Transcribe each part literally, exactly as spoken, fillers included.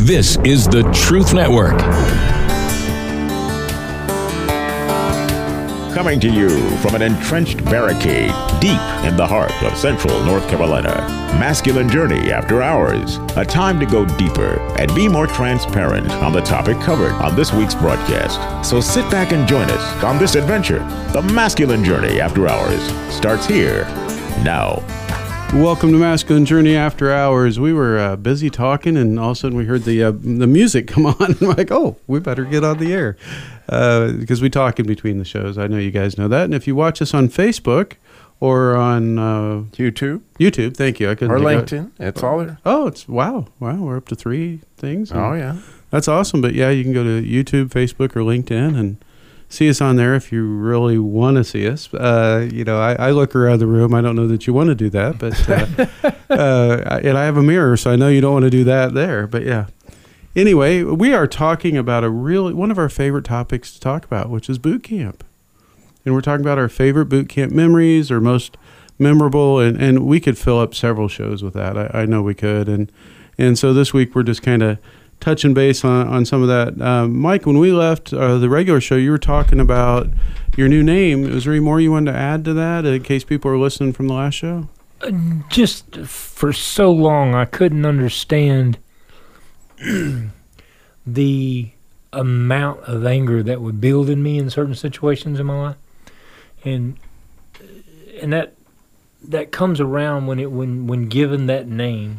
This is the Truth Network. Coming to you from an entrenched barricade deep in the heart of central North Carolina. Masculine Journey After Hours. A time to go deeper and be more transparent on the topic covered on this week's broadcast. So sit back and join us on this adventure. The Masculine Journey After Hours starts here now. Welcome to Masculine Journey After Hours. We were uh, busy talking, and all of a sudden we heard the uh, the music come on. We're like, oh, we better get on the air uh, because we talk in between the shows. I know you guys know that. And if you watch us on Facebook or on uh, YouTube, YouTube, thank you. I couldn't or think LinkedIn, of, it's all there. Oh, it's wow, wow. We're up to three things. Oh yeah, that's awesome. But yeah, you can go to YouTube, Facebook, or LinkedIn and see us on there if you really want to see us. Uh, you know, I, I look around the room. I don't know that you want to do that, but uh, uh, and I have a mirror, so I know you don't want to do that there. But yeah. Anyway, we are talking about a really one of our favorite topics to talk about, which is boot camp, and we're talking about our favorite boot camp memories or most memorable, and, and we could fill up several shows with that. I, I know we could, and and so this week we're just kind of touching base on, on some of that. Um, Mike, when we left uh, the regular show, you were talking about your new name. Was there any more you wanted to add to that in case people are listening from the last show? Uh, just for so long, I couldn't understand the amount of anger that would build in me in certain situations in my life. And and that that comes around when it when, when given that name.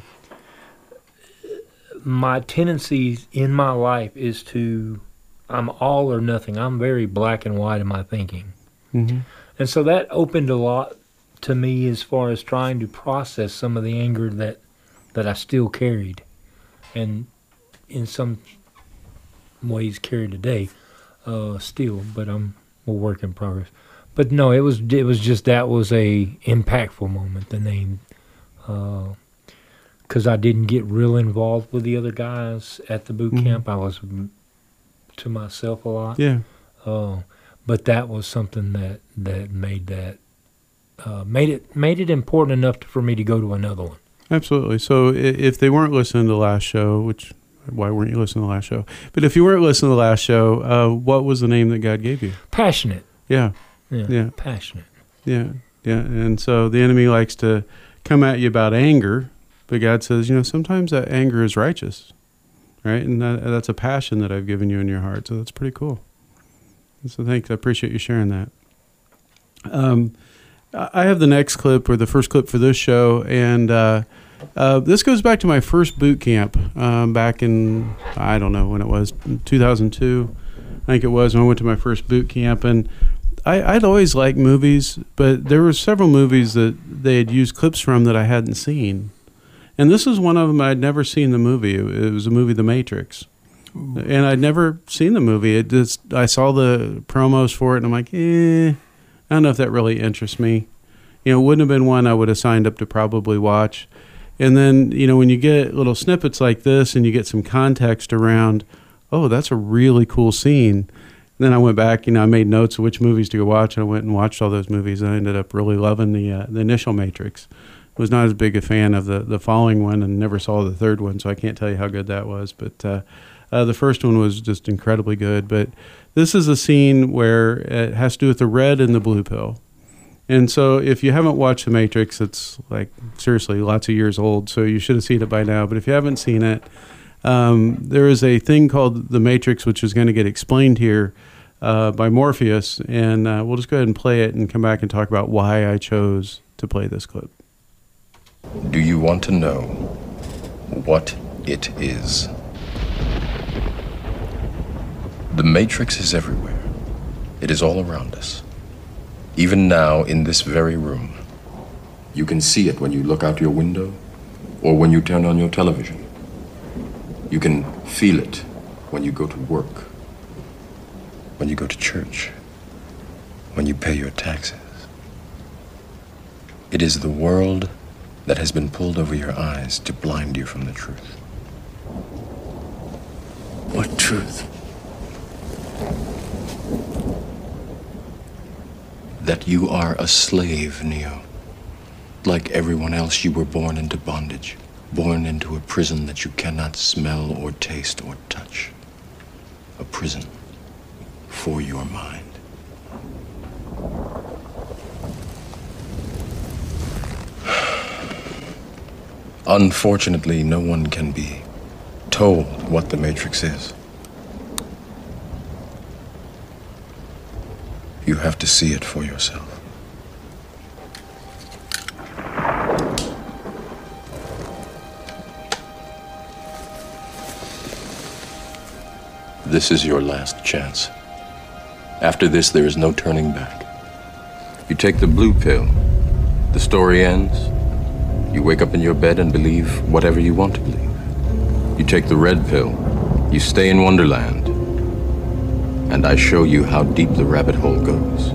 My tendency in my life is to, I'm all or nothing. I'm very black and white in my thinking. Mm-hmm. And so that opened a lot to me as far as trying to process some of the anger that, that I still carried and in some ways carry today uh, still, but I'm a work in progress. But no, it was it was just that was a impactful moment, the name. Uh, Because I didn't get real involved with the other guys at the boot mm-hmm. camp. I was to myself a lot. Yeah. Uh, but that was something that, that made that uh, made it made it important enough to, for me to go to another one. Absolutely. So if they weren't listening to the last show, which why weren't you listening to the last show? But if you weren't listening to the last show, uh, what was the name that God gave you? Passionate. Yeah. Yeah. Yeah. Passionate. Yeah. Yeah. And so the enemy likes to come at you about anger. But God says, you know, sometimes that anger is righteous, right? And that, that's a passion that I've given you in your heart. So that's pretty cool. And so thanks. I appreciate you sharing that. Um, I have the next clip, or the first clip for this show, and uh, uh, this goes back to my first boot camp um, back in, I don't know when it was, two thousand two, I think it was, when I went to my first boot camp. And I, I'd always liked movies, but there were several movies that they had used clips from that I hadn't seen. And this is one of them. I'd never seen the movie. It was a movie, The Matrix. Ooh. And I'd never seen the movie. It just I saw the promos for it, and I'm like, eh, I don't know if that really interests me. You know, it wouldn't have been one I would have signed up to probably watch. And then, you know, when you get little snippets like this and you get some context around, oh, that's a really cool scene. And then I went back, you know, I made notes of which movies to go watch, and I went and watched all those movies. And I ended up really loving the uh, the initial Matrix. Was not as big a fan of the, the following one and never saw the third one, so I can't tell you how good that was. But uh, uh, the first one was just incredibly good. But this is a scene where it has to do with the red and the blue pill. And so if you haven't watched The Matrix, it's like seriously lots of years old, so you should have seen it by now. But if you haven't seen it, um, there is a thing called The Matrix, which is going to get explained here uh, by Morpheus. And uh, we'll just go ahead and play it and come back and talk about why I chose to play this clip. Do you want to know what it is? The Matrix is everywhere. It is all around us. Even now, in this very room. You can see it when you look out your window or when you turn on your television. You can feel it when you go to work, when you go to church, when you pay your taxes. It is the world that has been pulled over your eyes to blind you from the truth. What truth? That you are a slave, Neo. Like everyone else, you were born into bondage. born into a prison that you cannot smell or taste or touch. A prison for your mind. Unfortunately, no one can be told what the Matrix is. You have to see it for yourself. This is your last chance. After this, there is no turning back. You take the blue pill, the story ends. You wake up in your bed and believe whatever you want to believe. You take the red pill, you stay in Wonderland, and I show you how deep the rabbit hole goes.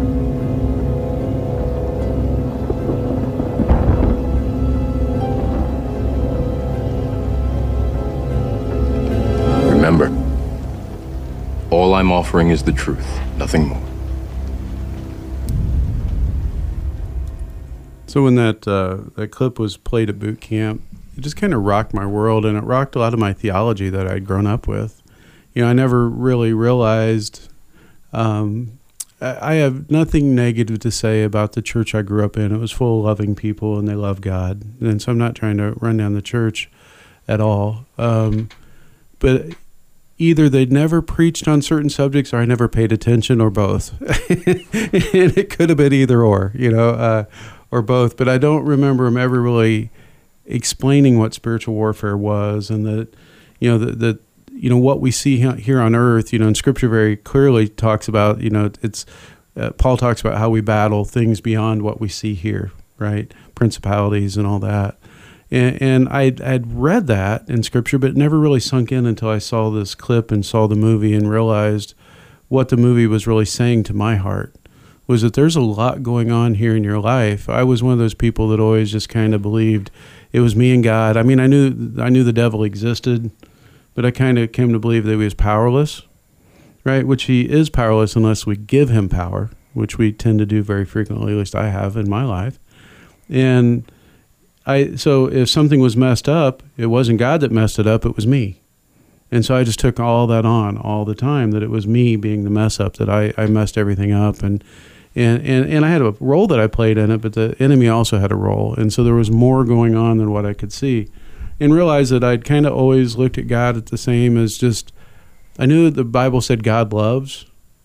Remember, all I'm offering is the truth, nothing more. So when that uh, that clip was played at boot camp, it just kind of rocked my world, and it rocked a lot of my theology that I'd grown up with. You know, I never really realized. Um, I, I have nothing negative to say about the church I grew up in. It was full of loving people, and they love God, and so I'm not trying to run down the church at all. Um, but either they'd never preached on certain subjects, or I never paid attention, or both. And it could have been either or, you know. Uh, or both, but I don't remember him ever really explaining what spiritual warfare was, and that, you know, that, that you know, what we see here on earth, you know, and Scripture very clearly talks about, you know, it's, uh, Paul talks about how we battle things beyond what we see here, right? Principalities and all that. And, and I'd, I'd read that in Scripture, but it never really sunk in until I saw this clip and saw the movie and realized what the movie was really saying to my heart. Was that there's a lot going on here in your life. I was one of those people that always just kind of believed it was me and God. I mean, I knew I knew the devil existed, but I kind of came to believe that he was powerless, right? Which he is powerless unless we give him power, which we tend to do very frequently, at least I have in my life. And I so if something was messed up, it wasn't God that messed it up, it was me. And so I just took all that on all the time, that it was me being the mess up, that I, I messed everything up. And And, and and I had a role that I played in it, but the enemy also had a role. And so there was more going on than what I could see. And realized that I'd kind of always looked at God at the same as just, I knew that the Bible said God loves,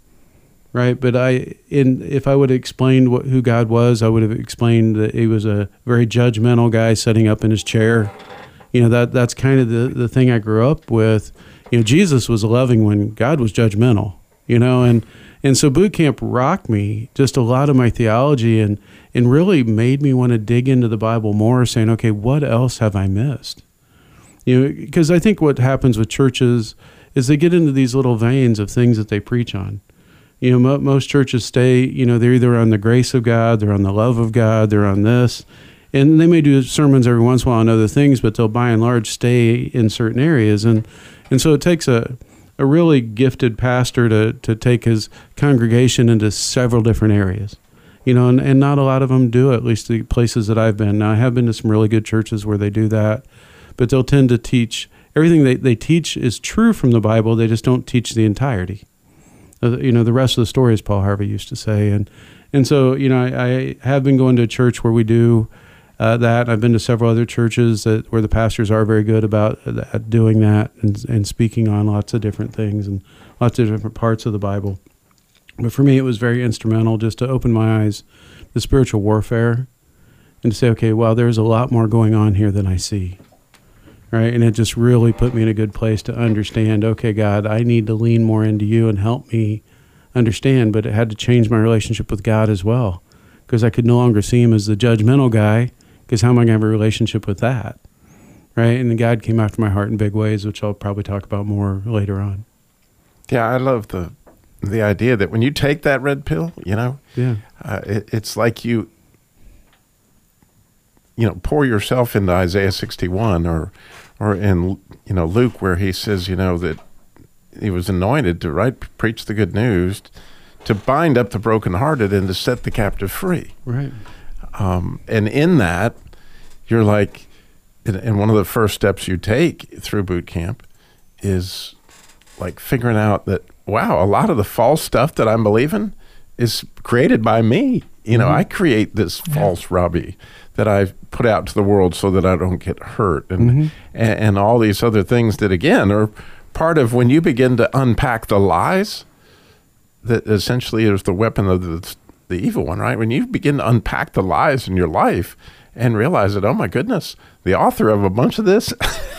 right? But I, in if I would have explained what, who God was, I would have explained that he was a very judgmental guy sitting up in his chair. You know, that that's kind of the, the thing I grew up with. You know, Jesus was loving when God was judgmental, you know, and And so boot camp rocked me, just a lot of my theology, and, and really made me want to dig into the Bible more, saying, okay, what else have I missed? You know, because I think what happens with churches is they get into these little veins of things that they preach on. You know, mo- most churches stay, you know, they're either on the grace of God, they're on the love of God, they're on this. And they may do sermons every once in a while on other things, but they'll by and large stay in certain areas. And, and so it takes a... a really gifted pastor to, to take his congregation into several different areas, you know, and, and not a lot of them do, at least the places that I've been. Now, I have been to some really good churches where they do that, but they'll tend to teach, everything they, they teach is true from the Bible, they just don't teach the entirety. Uh, you know, the rest of the story, as Paul Harvey used to say. And, and so, you know, I, I have been going to a church where we do Uh, that. I've been to several other churches that where the pastors are very good about uh, doing that and, and speaking on lots of different things and lots of different parts of the Bible. But for me, it was very instrumental just to open my eyes to spiritual warfare and to say, okay, well, there's a lot more going on here than I see, right? And it just really put me in a good place to understand, okay, God, I need to lean more into you and help me understand. But it had to change my relationship with God as well, because I could no longer see him as the judgmental guy. Because how am I going to have a relationship with that, right? And God came after my heart in big ways, which I'll probably talk about more later on. Yeah, I love the the idea that when you take that red pill, you know, yeah, uh, it, it's like you, you know, pour yourself into Isaiah sixty-one, or or in you know Luke, where he says, you know, that he was anointed to right preach the good news, to bind up the brokenhearted, and to set the captive free. Right. Um, and in that, you're like, and, and one of the first steps you take through boot camp is like figuring out that, wow, a lot of the false stuff that I'm believing is created by me. You know, mm-hmm. I create this yeah. false Robbie that I've put out to the world so that I don't get hurt, and, mm-hmm. and and all these other things that, again, are part of when you begin to unpack the lies that essentially is the weapon of the, the evil one, right? When you begin to unpack the lies in your life and realize that, oh my goodness, the author of a bunch of this,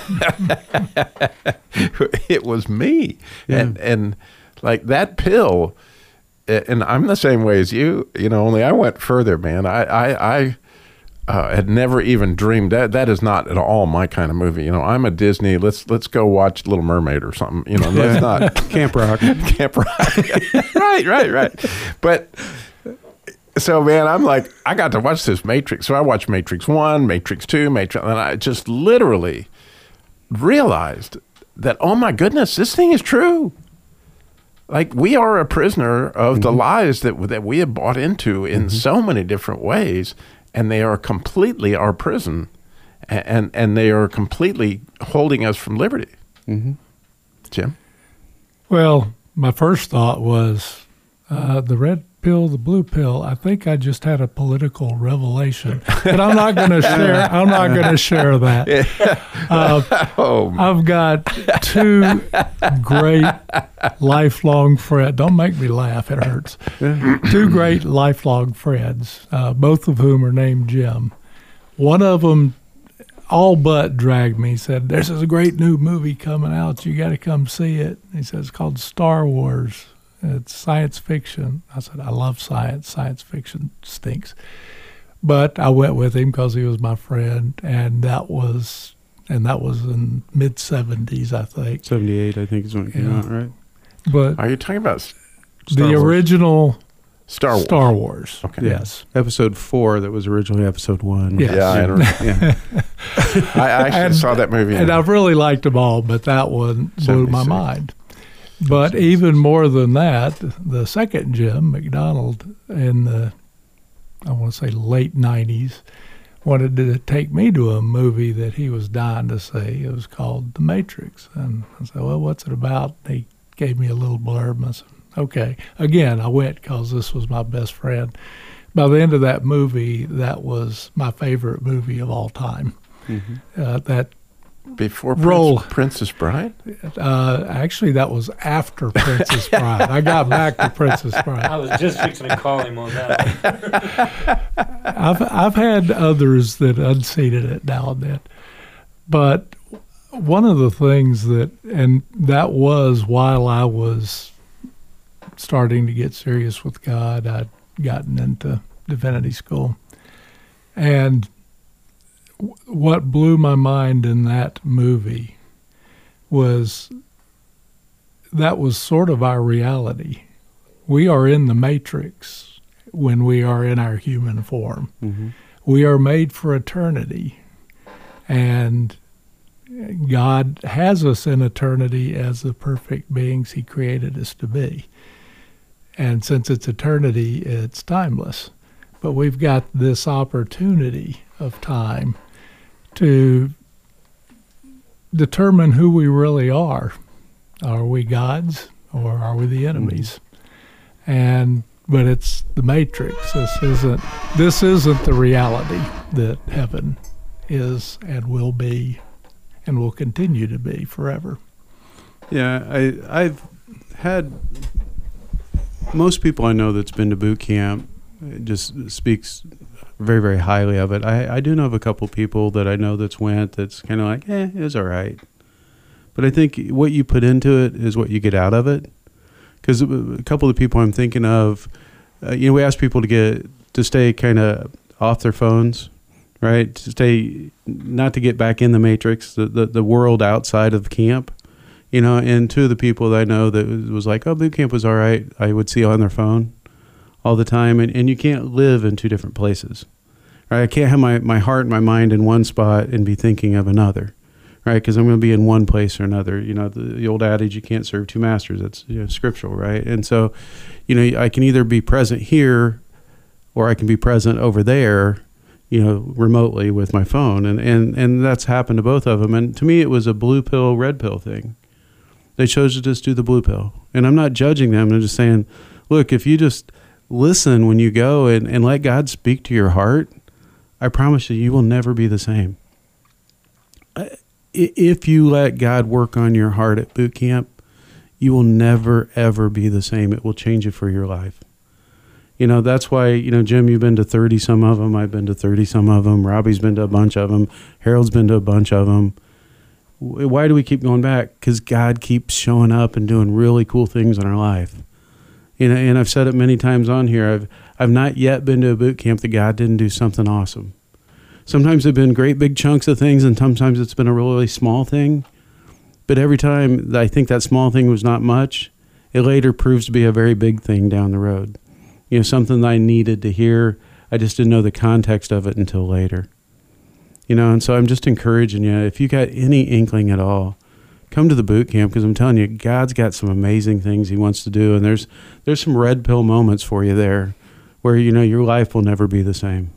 it was me. Yeah. And, and like that pill, and I'm the same way as you, you know, only I went further, man. I, I, I uh, had never even dreamed that. That is not at all my kind of movie. You know, I'm a Disney. Let's let's go watch Little Mermaid or something. You know, let's not Camp Rock. Camp Rock. right, right, right. But so, man, I'm like, I got to watch this Matrix. So I watched Matrix One, Matrix Two, Matrix, and I just literally realized that, oh my goodness, this thing is true. Like, we are a prisoner of mm-hmm. the lies that that we have bought into in mm-hmm. so many different ways, and they are completely our prison, and and, and they are completely holding us from liberty. Mm-hmm. Jim? Well, my first thought was uh, the red pill, the blue pill. I think I just had a political revelation, but I'm not going to share. I'm not going to share that. Uh, oh. I've got two great lifelong friends. Don't make me laugh; it hurts. Two great lifelong friends, uh, both of whom are named Jim. One of them all but dragged me. He said, "This is a great new movie coming out. You got to come see it." He said, "It's called Star Wars. It's science fiction." I said, "I love science. Science fiction stinks." But I went with him because he was my friend, and that was and that was in mid seventies, I think. Seventy-eight, I think, is when it came yeah. out, right? But are you talking about Star the Wars? original Star Wars? Star Wars. Okay. Yes. Episode four, that was originally episode one. Yes. Yeah, I don't know. Yeah. I actually and, saw that movie, and I've really liked them all, but that one blew my mind. But even more than that, the second Jim McDonald in the, I want to say late nineties, wanted to take me to a movie that he was dying to see. It was called The Matrix. And I said, "Well, what's it about?" He gave me a little blurb. And I said, okay. Again, I went because this was my best friend. By the end of that movie, that was my favorite movie of all time. Mm-hmm. Uh, that Before role, Prince, Princess Bride? Uh, actually, that was after Princess Bride. I got back to Princess Bride. I was just fixing to call him on that. I've I've had others that unseated it now and then, but one of the things that, and that was while I was starting to get serious with God, I'd gotten into divinity school, and what blew my mind in that movie was that was sort of our reality. We are in the Matrix when we are in our human form. Mm-hmm. We are made for eternity, and God has us in eternity as the perfect beings He created us to be. And since it's eternity, it's timeless. But we've got this opportunity of time to determine who we really are. Are we gods or are we the enemies? Mm-hmm. And but it's the Matrix. This isn't this isn't the reality that heaven is and will be and will continue to be forever. Yeah, I I've had most people I know that's been to boot camp just speaks very, very highly of it. I, I do know of a couple people that I know that's went that's kind of like, eh, it was all right. But I think what you put into it is what you get out of it. Because a couple of the people I'm thinking of, uh, you know, we ask people to get to stay kind of off their phones, right? To stay, not to get back in the Matrix, the, the, the world outside of camp. You know, and two of the people that I know that was like, oh, boot camp was all right, I would see on their phone all the time. And, and you can't live in two different places, right? I can't have my, my heart and my mind in one spot and be thinking of another, right? Because I'm going to be in one place or another. You know, the, the old adage, you can't serve two masters. That's, you know, scriptural, right? And so, you know, I can either be present here or I can be present over there, you know, remotely with my phone. And, and, and that's happened to both of them. And to me, it was a blue pill, red pill thing. They chose to just do the blue pill. And I'm not judging them. I'm just saying, look, if you just listen when you go and, and let God speak to your heart, I promise you, you will never be the same. If you let God work on your heart at boot camp, you will never, ever be the same. It will change it for your life. You know, that's why, you know, Jim, you've been to thirty some of them. I've been to thirty some of them. Robbie's been to a bunch of them. Harold's been to a bunch of them. Why do we keep going back? Because God keeps showing up and doing really cool things in our life. You know, and I've said it many times on here. I've I've not yet been to a boot camp that God didn't do something awesome. Sometimes they've been great big chunks of things, and sometimes it's been a really small thing. But every time I think that small thing was not much, it later proves to be a very big thing down the road. You know, something that I needed to hear. I just didn't know the context of it until later. You know, and so I'm just encouraging you, if you got any inkling at all, come to the boot camp, because I'm telling you, God's got some amazing things he wants to do, and there's there's some red pill moments for you there where, you know, your life will never be the same.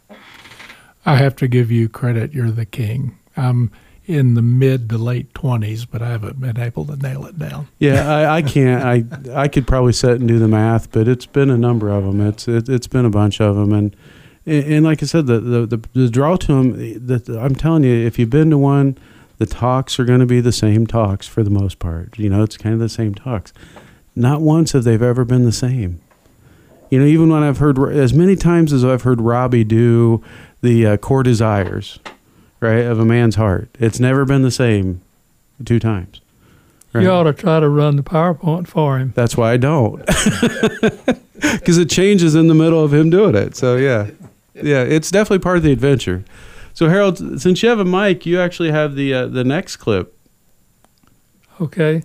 I have to give you credit. You're the king. I'm in the mid to late twenties, but I haven't been able to nail it down. Yeah, I, I can't. I I could probably sit and do the math, but it's been a number of them. It's it, it's been a bunch of them, and and like I said, the the, the, the draw to them. The, I'm telling you, if you've been to one, the talks are going to be the same talks for the most part. You know, it's kind of the same talks. Not once have they ever been the same. You know, even when I've heard, as many times as I've heard Robbie do the uh, core desires, right, of a man's heart, it's never been the same two times. Right? You ought to try to run the PowerPoint for him. That's why I don't. Because it changes in the middle of him doing it. So, yeah. Yeah, it's definitely part of the adventure. So, Harold, since you have a mic, you actually have the uh, the next clip. Okay.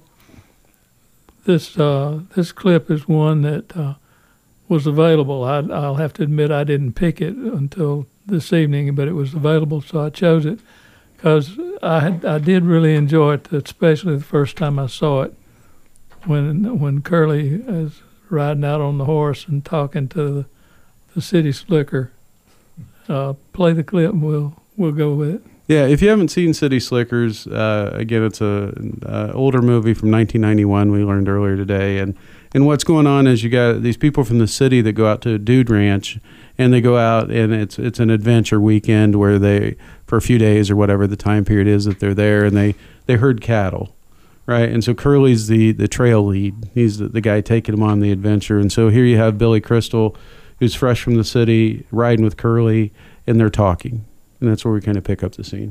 This uh, this clip is one that uh, was available. I, I'll have to admit I didn't pick it until this evening, but it was available, so I chose it because I had, I did really enjoy it, especially the first time I saw it when when Curly is riding out on the horse and talking to the, the city slicker. Uh, play the clip and we'll we'll go with it. Yeah, if you haven't seen City Slickers, uh, again, it's a uh, older movie from nineteen ninety-one. We learned earlier today, and and what's going on is you got these people from the city that go out to Dude Ranch, and they go out and it's it's an adventure weekend where they, for a few days or whatever the time period is that they're there, and they they herd cattle, right? And so Curly's the the trail lead. He's the, the guy taking them on the adventure, and so here you have Billy Crystal, who's fresh from the city, riding with Curly, and they're talking. And that's where we kind of pick up the scene.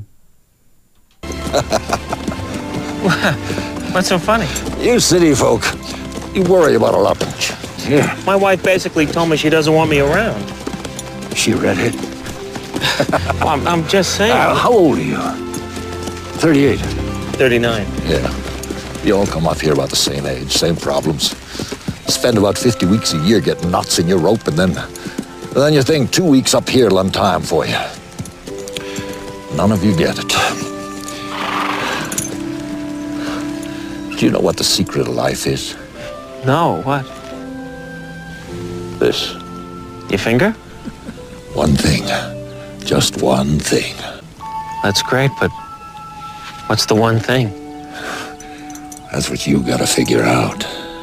What's so funny? You city folk, you worry about a lot. Yeah. My wife basically told me she doesn't want me around. She redhead? Well, I'm, I'm just saying. Uh, how old are you? thirty-eight. thirty-nine. Yeah. You all come off here about the same age, same problems. Spend about fifty weeks a year getting knots in your rope, and then, and then you think two weeks up here will time for you. None of you get it. Do you know what the secret of life is? No, what? This. Your finger? One thing. Just one thing. That's great, but what's the one thing? That's what you gotta figure out.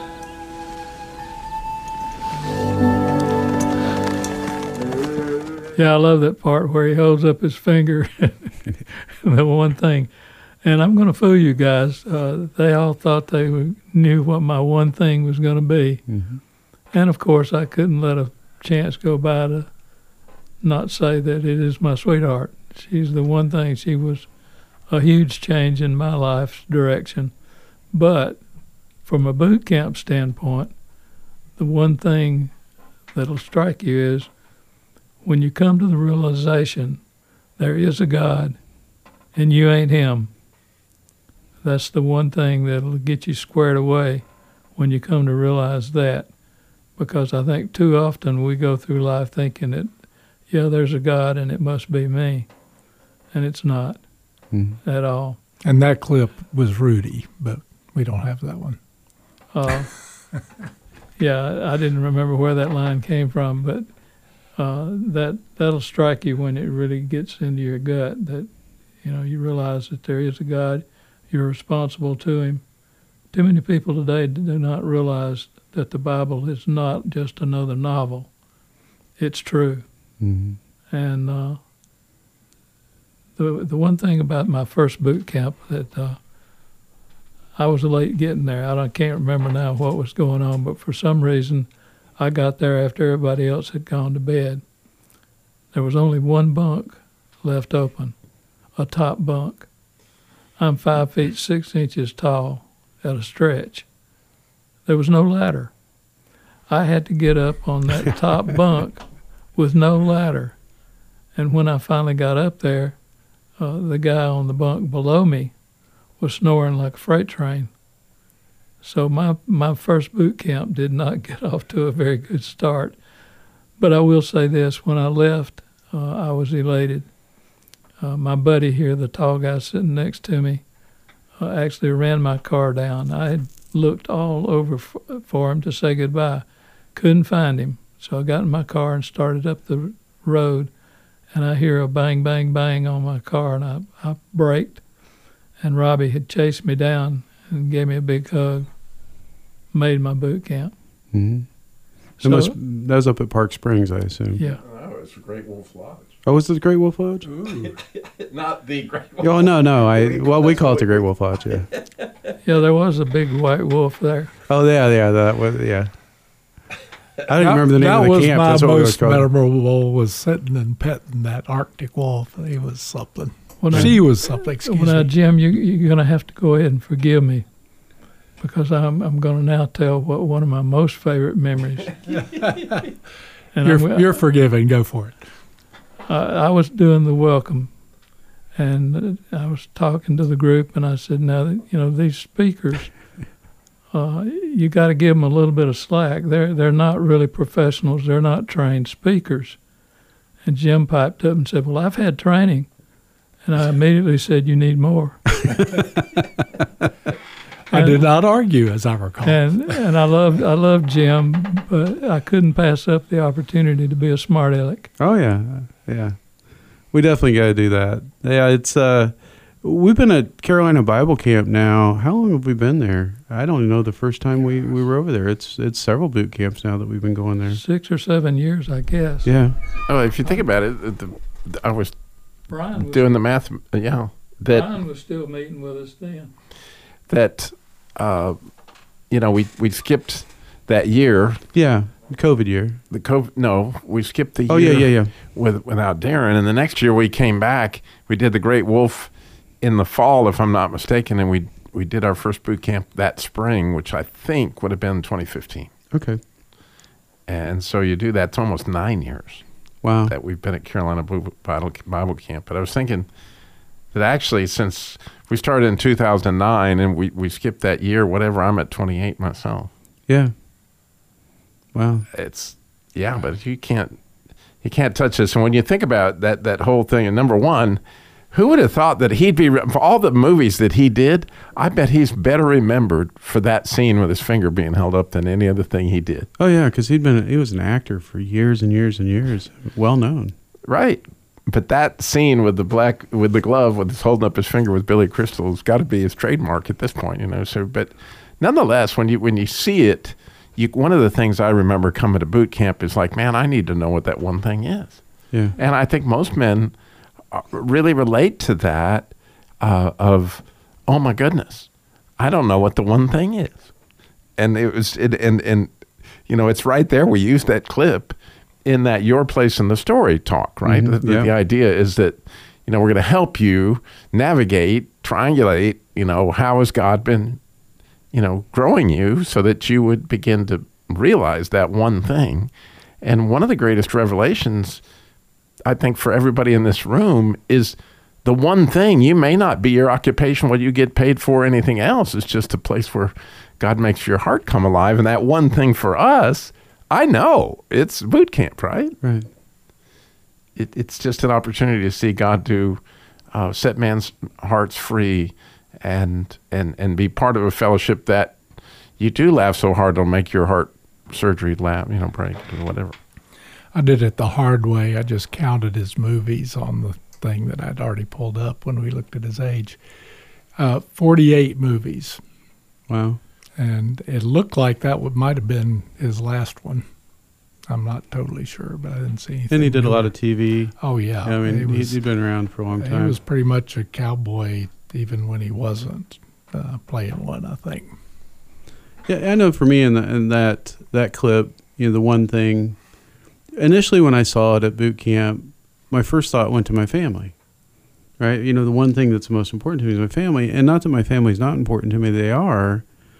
Yeah, I love that part where he holds up his finger, the one thing. And I'm going to fool you guys. Uh, they all thought they knew what my one thing was going to be. Mm-hmm. And, of course, I couldn't let a chance go by to not say that it is my sweetheart. She's the one thing. She was a huge change in my life's direction. But from a boot camp standpoint, the one thing that'll strike you is when you come to the realization there is a God and you ain't him, that's the one thing that'll get you squared away when you come to realize that. Because I think too often we go through life thinking that, yeah, there's a God and it must be me. And it's not mm-hmm. at all. And that clip was Rudy, but we don't have that one. Uh, yeah, I didn't remember where that line came from, but uh, that that'll strike you when it really gets into your gut. That you know you realize that there is a God. You're responsible to Him. Too many people today do not realize that the Bible is not just another novel. It's true. Mm-hmm. And uh, the the one thing about my first boot camp that uh, I was late getting there. I, don't, I can't remember now what was going on, but for some reason I got there after everybody else had gone to bed. There was only one bunk left open, a top bunk. I'm five feet six inches tall at a stretch. There was no ladder. I had to get up on that top bunk with no ladder. And when I finally got up there, uh, the guy on the bunk below me was snoring like a freight train. So my, my first boot camp did not get off to a very good start. But I will say this, when I left, uh, I was elated. Uh, my buddy here, the tall guy sitting next to me, uh, actually ran my car down. I had looked all over f- for him to say goodbye. Couldn't find him. So I got in my car and started up the road, and I hear a bang, bang, bang on my car, and I, I braked, and Robbie had chased me down and gave me a big hug, made my boot camp. Mm-hmm. So, must, that was up at Park Springs, I assume. Yeah. Oh, it's a Great Wolf Lodge. Oh, was it the Great Wolf Lodge? Ooh. Not the Great Wolf. Oh, no, no. I Well, we call it the Great Wolf Lodge, yeah. Yeah, there was a big white wolf there. Oh, yeah, yeah, that was, yeah. I don't remember the name that of the was camp. My That's what we most were called. memorable was sitting and petting that Arctic wolf. He was something. Well, now, she was something. Excuse well, now, me. Jim, you, you're going to have to go ahead and forgive me because I'm I'm going to now tell what one of my most favorite memories. And you're, I'm, you're forgiven. Go for it. I, I was doing the welcome, and I was talking to the group, and I said, "Now, you know, these speakers, uh, you got to give them a little bit of slack. They're they're not really professionals. They're not trained speakers." And Jim piped up and said, "Well, I've had training," and I immediately said, "You need more." I did not argue, as I recall. And and I loved I loved Jim, but I couldn't pass up the opportunity to be a smart aleck. Oh, yeah, yeah. We definitely got to do that. Yeah, it's, uh, we've been at Carolina Bible Camp now. How long have we been there? I don't know the first time we, we were over there. It's it's several boot camps now that we've been going there. Six or seven years, I guess. Yeah. Oh, if you think about it, the, the, I was Brian was, doing the math. Yeah, that Brian was still meeting with us then. that uh, you know we we skipped that year. Yeah, the COVID year. The COVID. No, we skipped the Oh, year. yeah, yeah, yeah. With without Darren, and the next year we came back. We did the Great Wolf in the fall, if I'm not mistaken, and we we did our first boot camp that spring, which I think would have been twenty fifteen. Okay. And so you do that. It's almost nine years. Wow. That we've been at Carolina Bible, Bible Camp. But I was thinking that actually since we started in two thousand nine and we, we skipped that year, whatever, I'm at twenty-eight myself. Yeah. Wow. It's, yeah, but you can't, you can't touch this. And when you think about that, that whole thing, and number one, who would have thought that he'd be, for all the movies that he did, I bet he's better remembered for that scene with his finger being held up than any other thing he did. Oh, yeah, because he'd been, he was an actor for years and years and years. Well known. Right. But that scene with the black, with the glove, with his holding up his finger with Billy Crystal has got to be his trademark at this point, you know. So, but nonetheless, when you when you see it, you, one of the things I remember coming to boot camp is like, man, I need to know what that one thing is. Yeah. And I think most men really relate to that uh, of, oh my goodness, I don't know what the one thing is. And it was, it, and and you know, it's right there. We used that clip in that Your Place in the Story talk, right? Mm-hmm. The, Yeah. the idea is that, you know, we're going to help you navigate, triangulate, you know, how has God been, you know, growing you so that you would begin to realize that one thing. And one of the greatest revelations, I think, for everybody in this room is the one thing. You may not be your occupation, what you get paid for, anything else. It's just a place where God makes your heart come alive. And that one thing for us, I know, it's boot camp, right? Right. It, it's just an opportunity to see God do, uh, set man's hearts free and, and, and be part of a fellowship that you do laugh so hard it'll make your heart surgery laugh, you know, break or whatever. I did it the hard way. I just counted his movies on the thing that I'd already pulled up when we looked at his age. Uh, forty-eight movies. Wow. And it looked like that would, might have been his last one. I'm not totally sure, but I didn't see anything. And he did new. a lot of T V. Oh, yeah. I mean, he was, he's been around for a long time. He was pretty much a cowboy even when he wasn't uh, playing one, I think. Yeah, I know for me in, the, in that that clip, you know, the one thing, initially when I saw it at boot camp, my first thought went to my family, right? You know, the one thing that's most important to me is my family, and not that my family's not important to me, they are,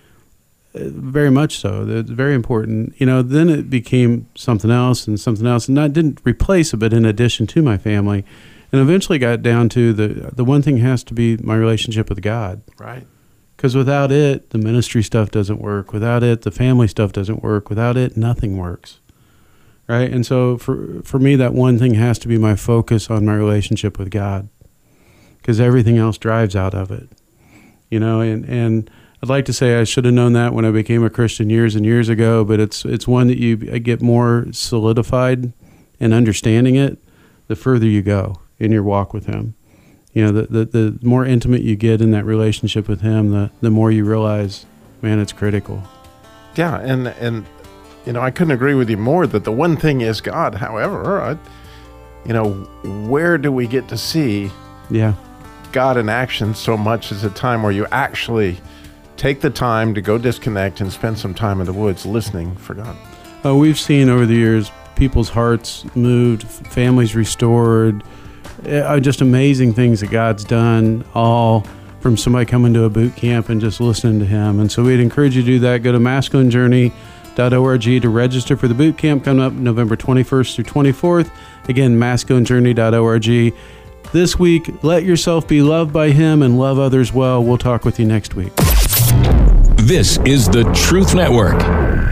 uh, very much so. It's very important. You know, then it became something else and something else, and I didn't replace it, but in addition to my family, and eventually got down to the the one thing has to be my relationship with God. Right. Because without it, the ministry stuff doesn't work. Without it, the family stuff doesn't work. Without it, nothing works. Right? And so for for me, that one thing has to be my focus on my relationship with God. Because everything else drives out of it. You know, and, and I'd like to say I should have known that when I became a Christian years and years ago, but it's it's one that you get more solidified in understanding it the further you go in your walk with Him. You know, the, the, the more intimate you get in that relationship with Him, the, the more you realize, man, it's critical. Yeah, and, and you know, I couldn't agree with you more that the one thing is God. However, I, you know, where do we get to see yeah. God in action so much as a time where you actually take the time to go disconnect and spend some time in the woods listening for God? Uh, we've seen over the years people's hearts moved, families restored, uh, just amazing things that God's done, all from somebody coming to a boot camp and just listening to Him. And so we'd encourage you to do that. Go to masculine journey dot org to register for the boot camp coming up November twenty-first through twenty-fourth. Again, masculine journey dot org. This week, let yourself be loved by Him and love others well. We'll talk with you next week. This is the Truth Network.